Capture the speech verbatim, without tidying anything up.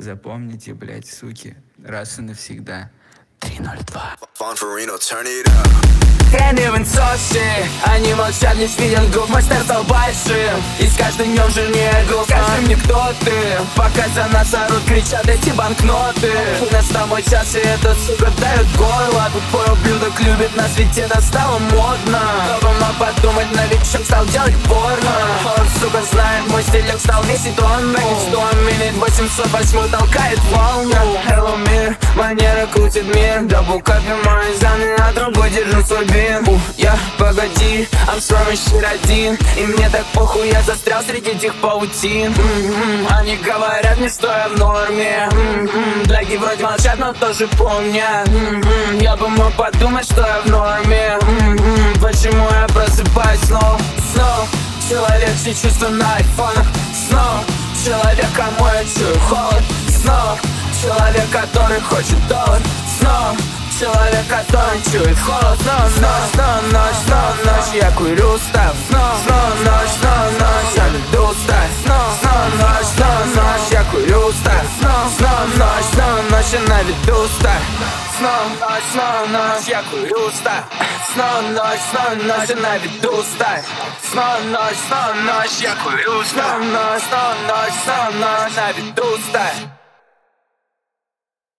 Запомните, блять, суки, раз и навсегда. три ноль два. Хреневый соси, они молчат, не виден грув, мой стар стал большим. И с каждым днем жирнее грув. Скажи мне, кто ты, пока за нас орут, кричат эти банкноты. Настал мой час, и эта сука дает горло. Тупой ублюдок любит нас, ведь это стало модно. Кто бы мог подумать, новичок стал делать порно. Он, сука, знает, мой стилек стал весить тонну. Сто минут восемьсот восемь толкает волну. Hello, мир, манера крутит мир. Дабл капи мой замер, на другой держу свой бит. Я, погоди, I'm sorry, shit один. И мне так похуй, я застрял среди этих паутин. м-м-м, Они говорят, не стоя в норме. м-м-м, Драги вроде молчат, но тоже помнят. м-м-м, Я бы мог подумать, что я в норме. м-м-м, Почему я просыпаюсь снова, снова? Человек, все чувства на айфонах. Снова человек, кому я чую холод. Снова человек, который хочет доллар. Снова человек, который чует холод. Снова ночь, снова ночь, снова ночь. Я курю став. Снова, снова ночь, снова ночь. Я веду став. Снова, снова ночь, снова ночь. Я курю став. Снова, снова ночь, снова ночь. Я на виду став. Снова ночь, снова ночь. Я курю став. Снова ночь, снова ночь. Я на виду став. Снова ночь, снова ночь. Я курю став. Снова ночь, снова ночь, снова ночь. На виду став.